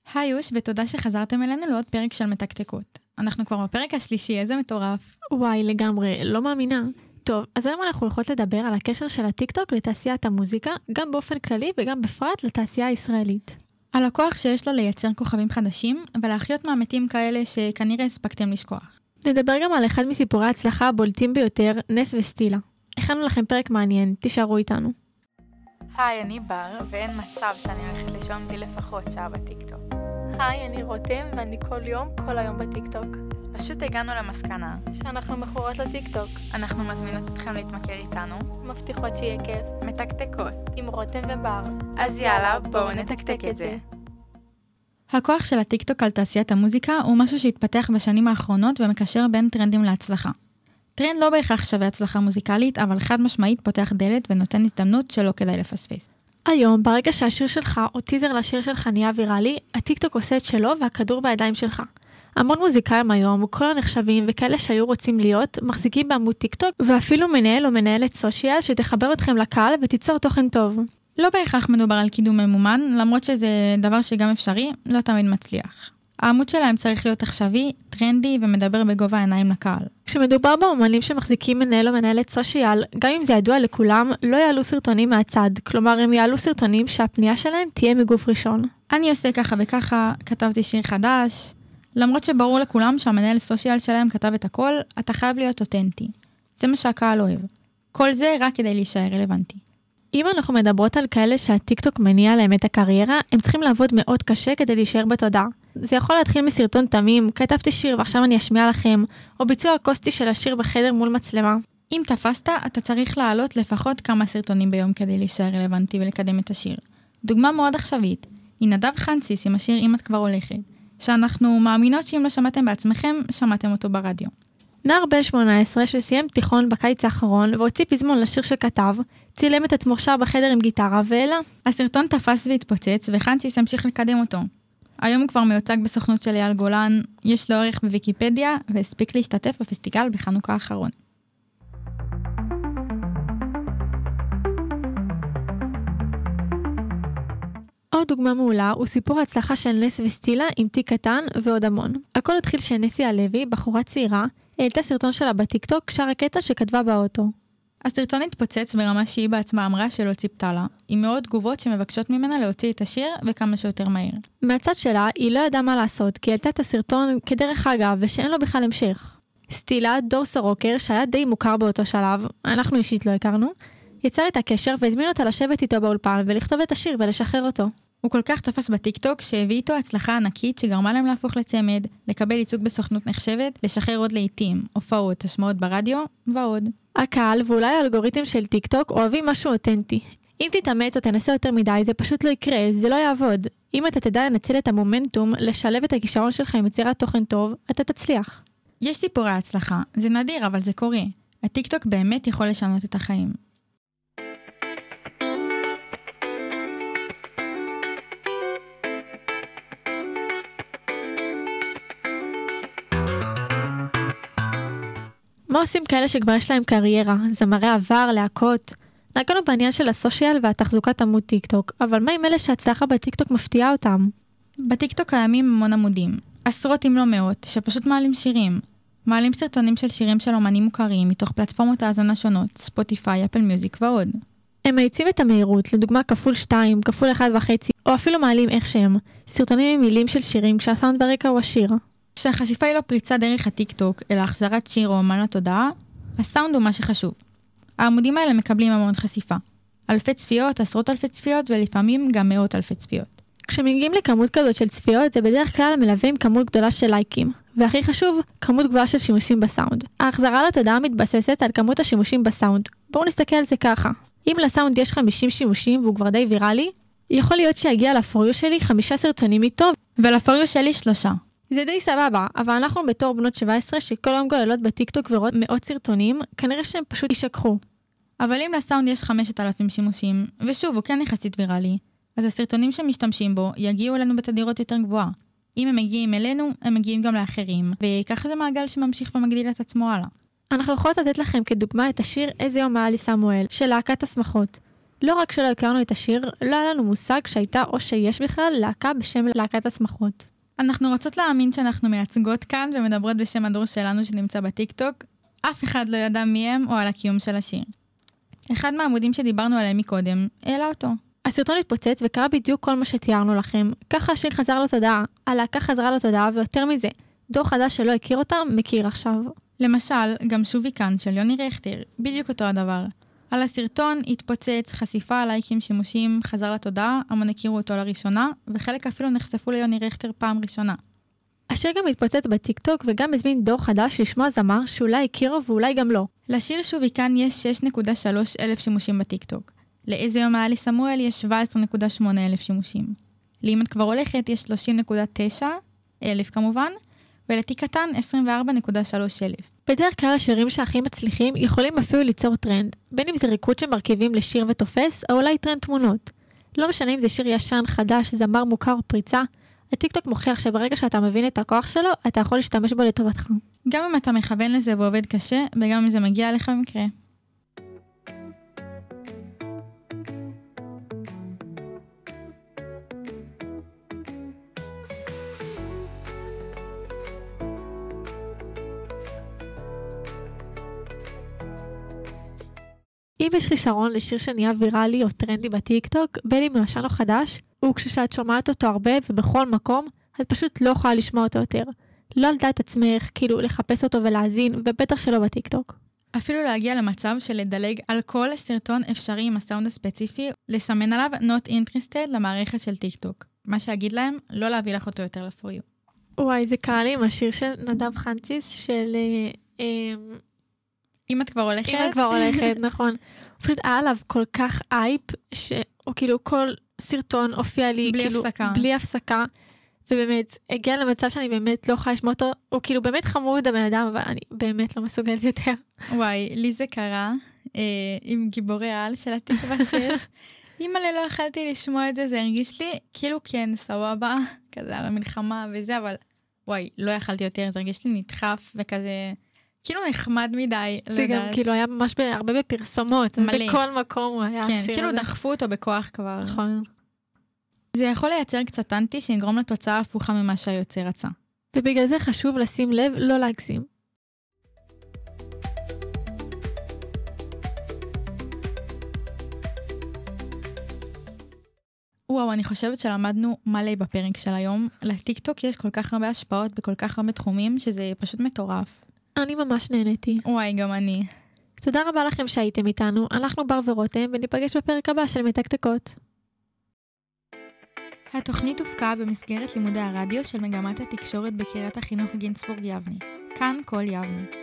היי יוש, ותודה שחזרתם אלינו לעוד פרק של מתקתקות. אנחנו כבר בפרק השלישי, איזה מטורף. וואי, לגמרי, לא מאמינה. טוב, אז היום אנחנו הולכות לדבר על הקשר של הטיקטוק לתעשיית המוזיקה, גם באופן כללי וגם בפרט לתעשייה הישראלית. על הכוח שיש לו לייצר כוכבים חדשים, ולהחיות מאמתים כאלה שכנראה הספקתם לשכוח. נדבר גם על אחד מסיפורי ההצלחה הבולטים ביותר, נס וסטילה. הכנו לכם פרק מעניין, תישארו איתנו. היי, אני בר, ואין מצב שאני הולכת לישון בלי לפחות שעה בטיקטוק. היי, אני רותם, ואני כל היום בטיקטוק. אז פשוט הגענו למסקנה שאנחנו מכורות לטיקטוק. אנחנו מזמינות אתכם להתמכר איתנו. מבטיחות שיהיה כיף. מתקתקות. עם רותם ובר. אז יאללה, בואו נתקתק את זה. הכוח של הטיקטוק על תעשיית המוזיקה הוא משהו שהתפתח בשנים האחרונות ומקשר בין טרנדים להצלחה. טרנד לא בהכרח שווה הצלחה מוזיקלית, אבל חד משמעית פותח דלת ונותן הזדמנות שלא כדאי לפספס. היום, ברגע שהשיר שלך או טיזר לשיר שלך נהיה ויראלי, הטיקטוק עושה את שלו והכדור בידיים שלך. המון מוזיקאים היום, כל הנחשבים וכאלה שהיו רוצים להיות, מחזיקים בעמוד טיקטוק, ואפילו מנהל או מנהלת סושיאל שתחבר אתכם לקהל ותיצור תוכן טוב. לא בהכרח מדובר על קידום ממומן, למרות שזה דבר שגם אפשרי, לא תמיד מצליח. העמוד שלהם צריך להיות עכשווי, טרנדי ומדבר בגובה העיניים לקהל. כשמדובר באומנים שמחזיקים מנהל או מנהלת סושיאל, גם אם זה ידוע לכולם, לא יעלו סרטונים מהצד, כלומר הם יעלו סרטונים שהפנייה שלהם תהיה מגוף ראשון. אני עושה ככה וככה, כתבתי שיר חדש, למרות שברור לכולם שהמנהל סושיאל שלהם כתב את הכל, אתה חייב להיות אותנטי. זה מה שהקהל אוהב. כל זה רק כדי להישאר רלוונטי. אם אנחנו מדברות על כאלה שהטיקטוק מניע להם את הקריירה, הם צריכים לעבוד מאוד קשה כדי להישאר בתודעה. זה יכול להתחיל מסרטון תמים, כתבתי שיר ועכשיו אני אשמיע לכם, או ביצוע אקוסטי של השיר בחדר מול מצלמה. אם תפסת, אתה צריך לעלות לפחות כמה סרטונים ביום כדי להישאר רלוונטי ולקדם את השיר. דוגמה מאוד עכשווית, היא נדב חנסיס עם השיר אם את כבר הולכת, שאנחנו מאמינות שאם לא שמעתם בעצמכם, שמעתם אותו ברדיו. נער בן 18 שסיים תיכון בקיץ האחרון והוציא פזמון לשיר שכתב, צילם את עצמו שר בחדר עם גיטרה ואלה. הסרטון תפס והתפוצץ וחנסיס המשיך לקדם אותו. היום הוא כבר מיוצג בסוכנות של אייל גולן, יש לו ערך בוויקיפדיה והספיק להשתתף בפסטיגל בחנוכה האחרון. עוד דוגמה מעולה הוא סיפור ההצלחה של נס וסטילה עם תיק קטן ועוד המון. הכל התחיל שנסי הלוי, בחורה צעירה, העלתה סרטון שלה בטיקטוק, שר הקטע שכתבה באוטו. הסרטון התפוצץ ברמה שהיא בעצמה אמרה שלא ציפתה לה, עם מאוד תגובות שמבקשות ממנה להוציא את השיר וכמה שיותר מהר. מהצד שלה היא לא ידעה מה לעשות, כי העלתה את הסרטון כדרך אגב ושאין לו בכלל המשך. סטילה, דור סורוקר, שהיה די מוכר באותו שלב, אנחנו אישית לא הכרנו, יצר את הקשר והזמין אותה לשבת איתו באולפן ולכתוב את השיר ולשחרר אותו. הוא כל כך תפס בטיקטוק שהביא איתו הצלחה ענקית שגרמה להם להפוך לצמד, לקבל ייצוג בסוכנות נחשבת, לשחרר עוד לעיתים, הופעות, השמעות ברדיו ועוד. הקהל ואולי האלגוריתם של טיקטוק אוהבים משהו אותנטי. אם תתאמץ או תנסה יותר מדי, זה פשוט לא יקרה, זה לא יעבוד. אם אתה תדע לנצל את המומנטום, לשלב את הכישרון שלך עם יצירת תוכן טוב, אתה תצליח. יש סיפורי הצלחה, זה נדיר אבל זה קורה. הטיקטוק באמת יכול לשנות את החיים. מה עושים כאלה שכבר יש להם קריירה, זמרי עבר, להקות? נגענו בעניין של הסושיאל והתחזוקת עמוד טיקטוק, אבל מה עם אלה שההצלחה בטיקטוק מפתיעה אותם? בטיקטוק קיימים המון עמודים, עשרות אם לא מאות, שפשוט מעלים שירים. מעלים סרטונים של שירים של אומנים מוכרים מתוך פלטפורמות האזנה שונות, ספוטיפיי, אפל מיוזיק ועוד. הם מאיצים את המהירות, לדוגמה כפול 2, כפול 1.5, או אפילו מעלים איך שהם, סרטונים עם מילים של שירים כשהסאונד ברקע הוא השיר. כשהחשיפה היא לא פריצה דרך הטיקטוק, אלא החזרת שיר או אומן לתודעה, הסאונד הוא מה שחשוב. העמודים האלה מקבלים המון חשיפה. אלפי צפיות, עשרות אלפי צפיות, ולפעמים גם מאות אלפי צפיות. כשמגיעים לכמות כזאת של צפיות, זה בדרך כלל מלווה עם כמות גדולה של לייקים. והכי חשוב, כמות גבוהה של שימושים בסאונד. ההחזרה לתודעה מתבססת על כמות השימושים בסאונד. בואו נסתכל על זה ככה. אם לסאונד יש 50 שימושים והוא כבר די ויראלי, יכול להיות שיגיע לפוריו שלי 5 סרטונים איתו, ולפוריו שלי 3. זה די סבבה, אבל אנחנו בתור בנות 17 שכל יום גוללות בטיקטוק ורואות מאות סרטונים, כנראה שהם פשוט יישכחו. אבל אם לסאונד יש 5,000 שימושים, ושוב, הוא כן יחסית ויראלי, אז הסרטונים שמשתמשים בו יגיעו אלינו בתדירות יותר גבוהה. אם הם מגיעים אלינו, הם מגיעים גם לאחרים, וככה זה מעגל שממשיך ומגדיל את עצמו הלאה. אנחנו יכולות לתת לכם כדוגמה את השיר "איזה יום היה לי סמואל" של להקת השמחות. לא רק שלא הכרנו את השיר, לא היה לנו מושג שהייתה או שיש בכלל להקה בשם להקת השמחות. אנחנו רוצות להאמין שאנחנו מייצגות כאן ומדברות בשם הדור שלנו שנמצא בטיקטוק. אף אחד לא ידע מי הם או על הקיום של השיר. אחד מהעמודים שדיברנו עליהם מקודם, העלה אותו. הסרטון התפוצץ וקרה בדיוק כל מה שתיארנו לכם. ככה השיר חזר לתודעה, הלהקה חזרה לתודעה, ויותר מזה, דור חדש שלא הכיר אותם, מכיר עכשיו. למשל, גם שובי כאן של יוני רכטר, בדיוק אותו הדבר. על הסרטון התפוצץ, חשיפה, לייקים, שימושים, חזר לתודעה, המון הכירו אותו לראשונה, וחלק אפילו נחשפו ליוני רכטר פעם ראשונה. השיר גם התפוצץ בטיקטוק וגם הזמין דור חדש לשמוע זמר שאולי הכירו ואולי גם לא. לשיר שובי כאן יש 6.3 אלף שימושים בטיקטוק. לאיזה יום היה לי סמואל יש 17.8 אלף שימושים. לאם את כבר הולכת יש 30.9 אלף כמובן, ולתיק קטן 24.3 אלף. בדרך כלל השירים שהכי מצליחים יכולים אפילו ליצור טרנד, בין אם זה ריקוד שמרכיבים לשיר ותופס, או אולי טרנד תמונות. לא משנה אם זה שיר ישן, חדש, זמר מוכר או פריצה, הטיקטוק מוכיח שברגע שאתה מבין את הכוח שלו, אתה יכול להשתמש בו לטובתך. גם אם אתה מכוון לזה ועובד קשה, וגם אם זה מגיע לך במקרה. אם יש חיסרון לשיר שנהיה ויראלי או טרנדי בטיקטוק, בין אם הוא ישן או חדש, הוא כשאת שומעת אותו הרבה ובכל מקום, את פשוט לא יכולה לשמוע אותו יותר. לא על דעת עצמך, כאילו לחפש אותו ולהזין, ובטח שלא בטיקטוק. אפילו להגיע למצב של לדלג על כל הסרטון אפשרי עם הסאונד הספציפי, לסמן עליו not interested למערכת של טיקטוק. מה שיגיד להם, לא להביא לך אותו יותר ל-for you. וואי, זה קרה לי עם השיר של נדב חנציס של... אם את כבר הולכת. אם את כבר הולכת, נכון. פשוט היה עליו כל כך אייפ, שהוא כאילו כל סרטון הופיע לי, בלי כאילו, הפסקה. בלי הפסקה, ובאמת, הגיע למצב שאני באמת לא יכולה לשמוע אותו, הוא כאילו באמת חמוד הבן אדם, אבל אני באמת לא מסוגלת יותר. וואי, לי זה קרה, עם גיבורי על של התקווה 6. אימא לי לא יכלתי לשמוע את זה, זה הרגיש לי כאילו כן, סבבה, כזה על המלחמה וזה, אבל וואי, לא יכלתי יותר, זה הרגיש לי נדחף וכזה... כאילו נחמד מדי, זה גם כאילו היה ממש הרבה בפרסומות, מלא. בכל מקום הוא היה כן, השיר כאילו הזה. דחפו אותו בכוח כבר. נכון. זה יכול לייצר קצת אנטי שיגרום לתוצאה הפוכה ממה שהיוצר רצה. ובגלל זה חשוב לשים לב לא להגזים. וואו, אני חושבת שלמדנו מלא בפרק של היום. לטיקטוק יש כל כך הרבה השפעות בכל כך הרבה תחומים שזה פשוט מטורף. אני ממש נהניתי. וואי, גם אני. תודה רבה לכם שהייתם איתנו, אנחנו בר ורותם וניפגש בפרק הבא של מתקתקות. התוכנית הופקה במסגרת לימודי הרדיו של מגמת התקשורת בקריית החינוך גינסבורג יבני. כאן כל יבני.